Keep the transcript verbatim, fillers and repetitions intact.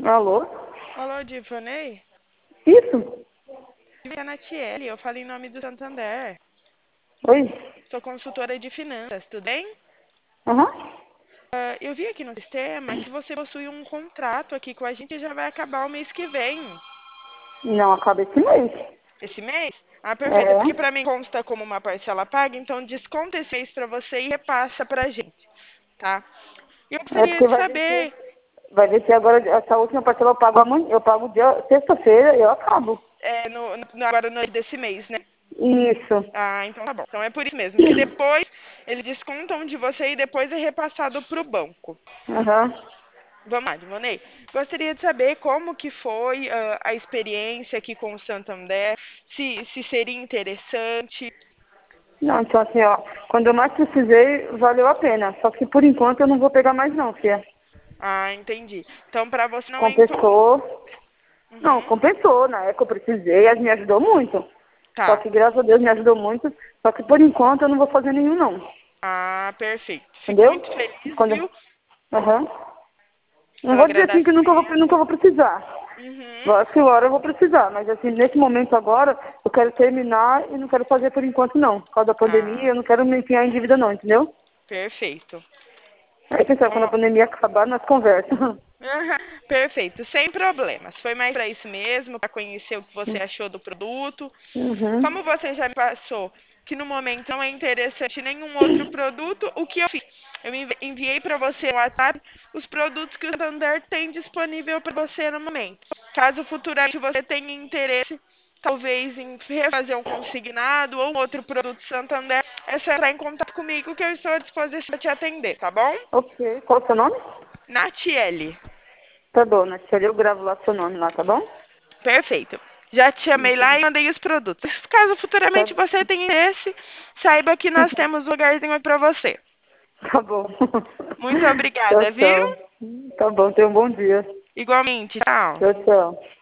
Alô? Alô, Divanei? Isso? É a Natiele, eu falo em nome do Santander. Oi? Sou consultora de finanças, tudo bem? Aham. Ah, eu vi aqui no sistema que você possui um contrato aqui com a gente e já vai acabar o mês que vem. Não, acaba esse mês. Esse mês? Ah, perfeito. É É. porque para mim consta como uma parcela paga, então desconta esse mês para você e repassa pra gente, tá? E eu É gostaria porque de vai vencer. saber, Vai vencer agora, essa última parcela eu pago amanhã. Eu pago dia sexta-feira e eu acabo. é, no, no- agora no desse mês, né? Isso. Ah, então tá bom. Então é por isso mesmo, que depois eles descontam de você e depois é repassado pro banco. Aham. Vamos lá, Dimonei. Gostaria de saber como que foi ah, a experiência aqui com o Santander, se, se seria interessante. Não, então assim, ó, quando eu mais precisei, valeu a pena. Só que por enquanto eu não vou pegar mais não, Fia. Ah, entendi. Então para você não é então. Compensou. Não, Uhum, compensou. Na época eu precisei, ela me ajudou muito. Só tá. que graças a Deus me ajudou muito. Só que por enquanto eu não vou fazer nenhum não. Ah, perfeito. Fico Entendeu? muito feliz, Quando... viu? Aham. Não Pelo vou dizer assim que nunca vou, nunca agradecimento. vou precisar. Uhum. Lógico que uma hora eu vou precisar, mas assim, nesse momento agora, eu quero terminar e não quero fazer por enquanto não. Por causa da pandemia, Ah, eu não quero me enfiar em dívida não, entendeu? perfeito. Aí, pessoal, quando a Ó, pandemia acabar, nós conversamos. aham, perfeito, sem problemas. Foi mais para isso mesmo, para conhecer o que você achou do produto. Uhum. Como você já me passou que no momento não é interessante nenhum outro produto, o que eu fiz? Eu envi- enviei para você no WhatsApp os produtos que o Santander tem disponível para você no momento. Caso futuramente você tenha interesse, talvez em refazer um consignado ou um outro produto Santander, é só entrar em contato comigo que eu estou à disposição para te atender, tá bom? Ok. Qual é o seu nome? Natiele. Tá bom, né? Eu gravo lá seu nome lá, tá bom? Perfeito. Já te chamei lá Uhum. e mandei os produtos. Caso Tá, futuramente você tenha interesse, saiba que nós temos lugarzinho para você. tá bom. Muito Tchau, obrigada, viu? tchau. Tá bom, tenha um bom dia. Igualmente. Tchau. Tchau, tchau.